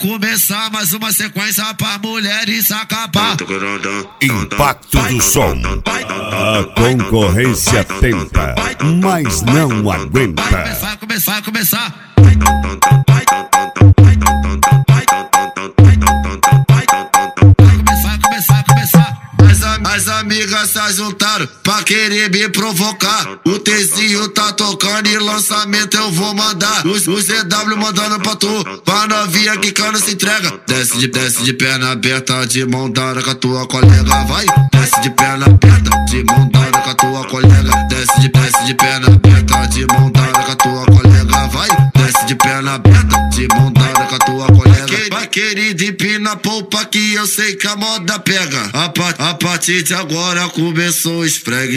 começar mais uma sequência pra mulheres acabar. Impacto do som. A concorrência tenta, mas não aguenta. Começar. As amigas se juntaram pra querer me provocar. O Tzinho tá tocando e lançamento eu vou mandar. O ZW mandando pra tu, pra novinha que cana se entrega. Desce de perna aberta, de mão dada com a tua colega, vai. Desce de perna aberta, de mão dada com a tua colega. Desce de perna aberta, de mão dada com a tua colega, vai. Desce de perna aberta, de mão dada com a tua colega. Vai querida, empina a polpa que eu sei que a moda pega. A partir de agora começou esfrega.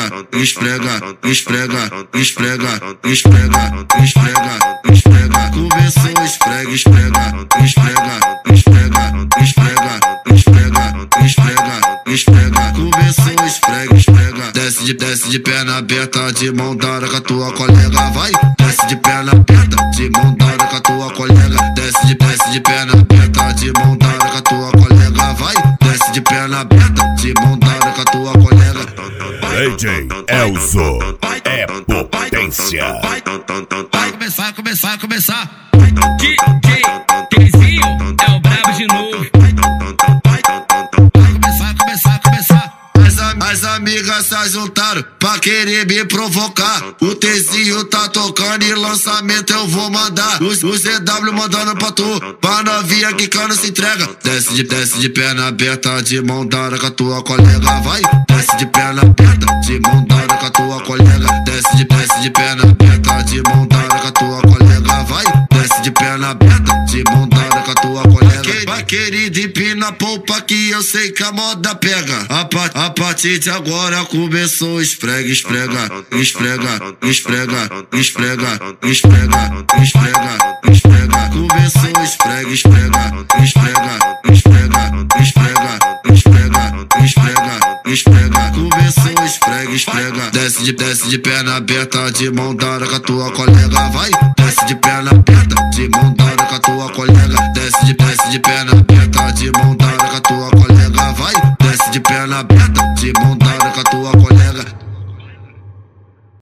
Começou esfrega. Começou esfrega. Desce de perna aberta, de mão dada com a tua colega, vai. Desce de perna aberta, de mão dada com a tua colega. Desce de perna aberta, de mão dada com a tua colega, vai. Desce de perna aberta, de mão dada com a tua colega. DJ Elzo é potência. Vai começar. DJ Tzinho é o brabo de novo. Começar. As amigas se juntaram pra querer me provocar. O Tzinho tá tocando e lançamento eu vou mandar. O ZW mandando pra tu, pra novinha que cana se entrega. Desce de perna aberta, de mão dada com a tua colega, vai. Desce de perna aberta, de mão dada com a tua colega. Desce de perna aberta, de mão dada com a tua colega, vai. Desce de perna aberta, de mão dada com a tua colega. Vai querida, empina a polpa que eu sei que a moda pega. A partir de agora começou esfrega. Começou esfrega. Começou esfrega. Desce de perna aberta, de mão dada com a tua colega, vai. Desce de perna aberta, de mão dada com a tua colega. Desce de perna